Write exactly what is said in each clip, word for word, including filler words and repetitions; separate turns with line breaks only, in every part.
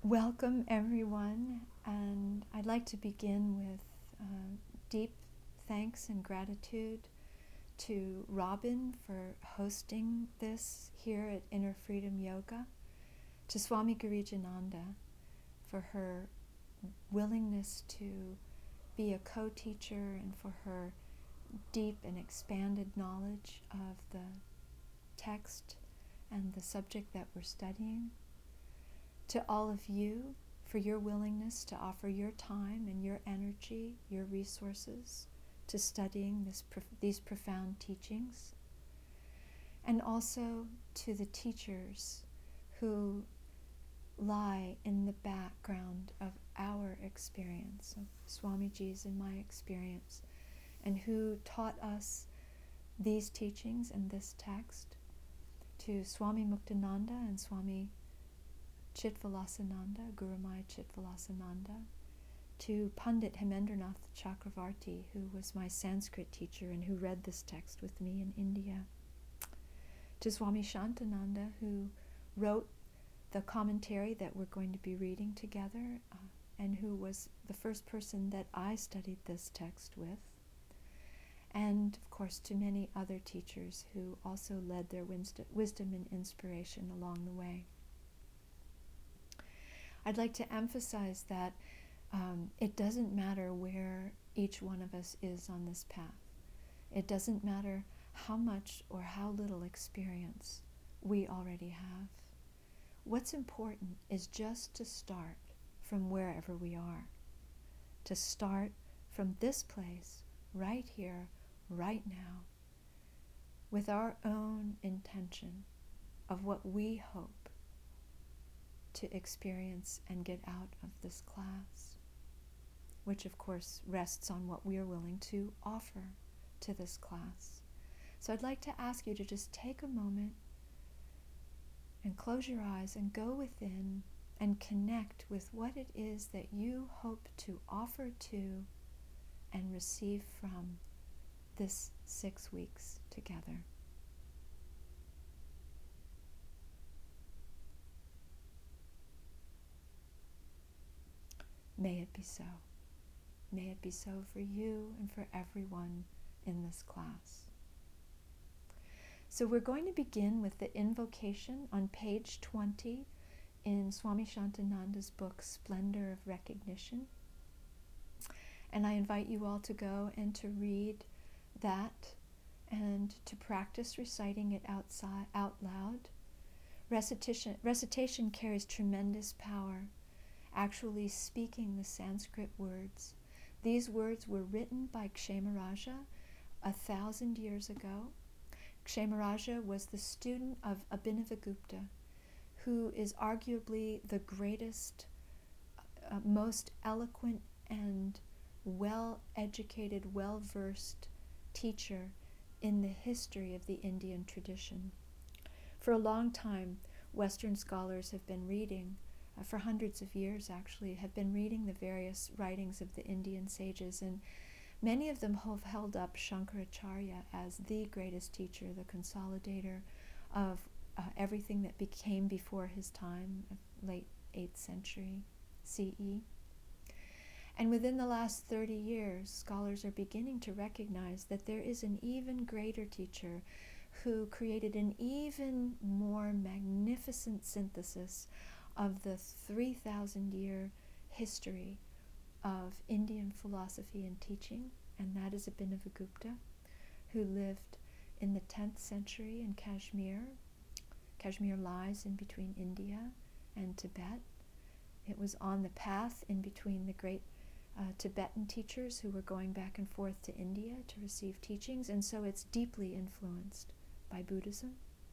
Welcome everyone, and I'd like to begin with uh, deep thanks and gratitude to Robin for hosting this here at Inner Freedom Yoga, to Swami Girijananda for her willingness to be a co-teacher and for her deep and expanded knowledge of the text and the subject that we're studying. To all of you for your willingness to offer your time and your energy, your resources to studying this, these profound teachings. And also to the teachers who lie in the background of our experience, of Swamiji's and my experience, and who taught us these teachings and this text. To Swami Muktananda and Swami Chitvilasananda, Gurumaya Chitvilasananda, to Pandit Hemendranath Chakravarti, who was my Sanskrit teacher and who read this text with me in India, to Swami Shantananda, who wrote the commentary that we're going to be reading together, uh, and who was the first person that I studied this text with, and of course to many other teachers who also led their wisdom and inspiration along the way. I'd like to emphasize that um, it doesn't matter where each one of us is on this path. It doesn't matter how much or how little experience we already have. What's important is just to start from wherever we are. To start from this place, right here, right now, with our own intention of what we hope to experience and get out of this class, which of course rests on what we are willing to offer to this class. So I'd like to ask you to just take a moment and close your eyes and go within and connect with what it is that you hope to offer to and receive from this six weeks together. May it be so. May it be so for you and for everyone in this class. So we're going to begin with the invocation on page twenty in Swami Shantananda's book, Splendor of Recognition. And I invite you all to go and to read that and to practice reciting it outside, out loud. Recitation, recitation carries tremendous power. Actually speaking the Sanskrit words. These words were written by Kshemaraja a thousand years ago. Kshemaraja was the student of Abhinavagupta, who is arguably the greatest, uh, most eloquent and well-educated, well-versed teacher in the history of the Indian tradition. For a long time, Western scholars have been reading Uh, for hundreds of years actually, have been reading the various writings of the Indian sages, and many of them have held up Shankaracharya as the greatest teacher, the consolidator of uh, everything that became before his time, late eighth century C E. And within the last thirty years, scholars are beginning to recognize that there is an even greater teacher who created an even more magnificent synthesis of the three thousand year history of Indian philosophy and teaching, and that is Abhinavagupta, who lived in the tenth century in Kashmir. Kashmir lies in between India and Tibet. It was on the path in between the great uh, Tibetan teachers who were going back and forth to India to receive teachings, and so it's deeply influenced by Buddhism.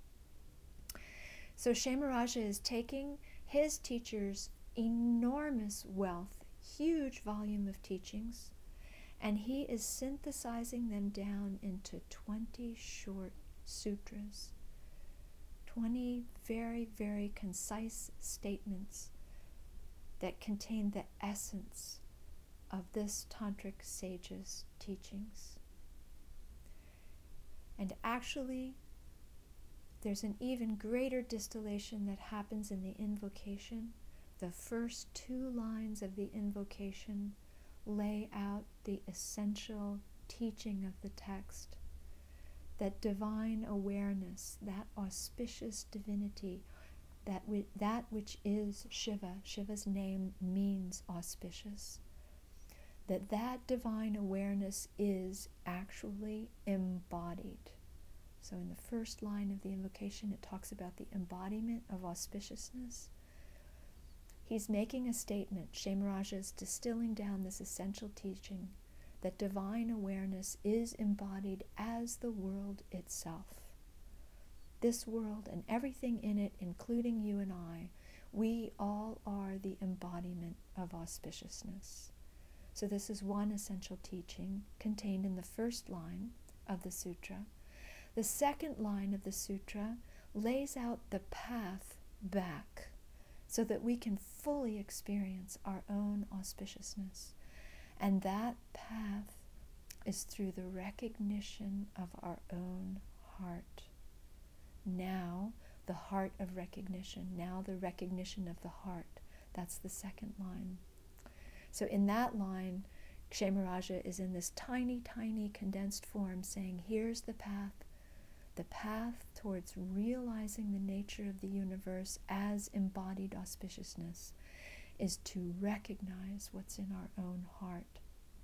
So Kshemaraja is taking his teacher's enormous wealth, huge volume of teachings, and he is synthesizing them down into twenty short sutras, twenty very, very concise statements that contain the essence of this tantric sage's teachings. And actually, there's an even greater distillation that happens in the invocation The first two lines of the invocation lay out the essential teaching of the text, that divine awareness, that auspicious divinity, that, wi- that which is Shiva, Shiva's name means auspicious, that that divine awareness is actually embodied. So in the first line of the invocation, it talks about the embodiment of auspiciousness. He's making a statement. Kshemaraja is distilling down this essential teaching that divine awareness is embodied as the world itself. This world and everything in it, including you and I, we all are the embodiment of auspiciousness. So this is one essential teaching contained in the first line of the sutra. The second line of the sutra lays out the path back so that we can fully experience our own auspiciousness. And that path is through the recognition of our own heart. Now, the heart of recognition. Now, the recognition of the heart. That's the second line. So in that line, Kshemaraja is in this tiny, tiny condensed form saying, here's the path. The path towards realizing the nature of the universe as embodied auspiciousness is to recognize what's in our own heart.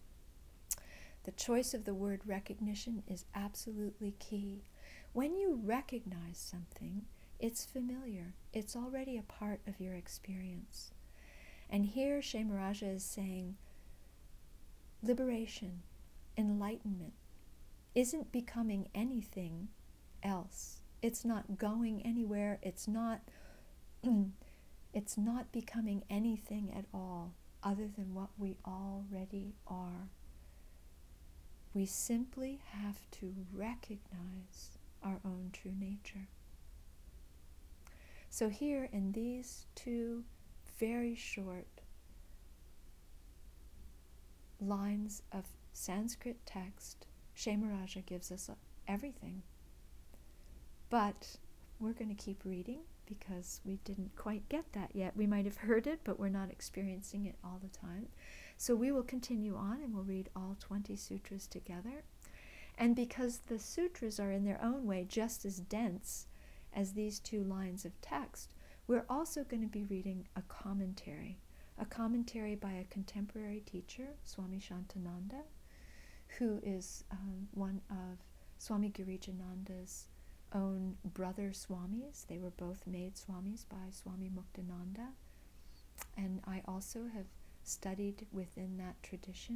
The choice of the word recognition is absolutely key. When you recognize something, it's familiar. It's already a part of your experience. And here Kshemaraja is saying, liberation, enlightenment, isn't becoming anything else. It's not going anywhere. It's not it's not becoming anything at all other than what we already are. We simply have to recognize our own true nature. So here in these two very short lines of Sanskrit text, Kshemaraja gives us everything. But we're going to keep reading because we didn't quite get that yet. We might have heard it, but we're not experiencing it all the time. So we will continue on and we'll read all twenty sutras together. And because the sutras are in their own way just as dense as these two lines of text, we're also going to be reading a commentary, a commentary by a contemporary teacher, Swami Shantananda, who is um, one of Swami Girijananda's own brother Swamis. They were both made Swamis by Swami Muktananda, and I also have studied within that tradition.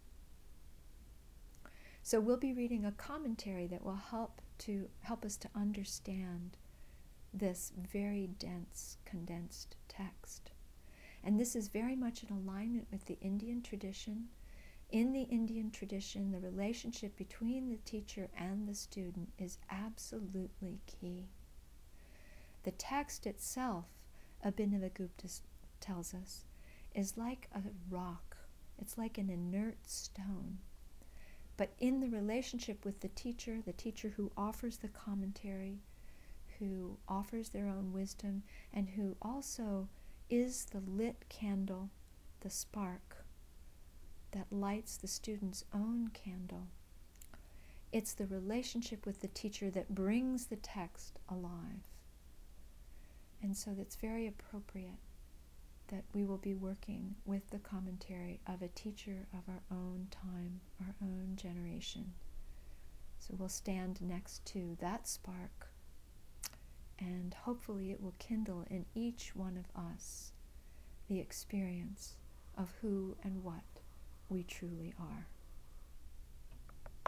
So we'll be reading a commentary that will help to help us to understand this very dense, condensed text. And this is very much in alignment with the Indian tradition. In the Indian tradition, the relationship between the teacher and the student is absolutely key. The text itself, Abhinavagupta tells us, is like a rock. It's like an inert stone. But in the relationship with the teacher, the teacher who offers the commentary, who offers their own wisdom, and who also is the lit candle, the spark that lights the student's own candle. It's the relationship with the teacher that brings the text alive. And so that's very appropriate that we will be working with the commentary of a teacher of our own time, our own generation. So we'll stand next to that spark, and hopefully it will kindle in each one of us the experience of who and what we truly are.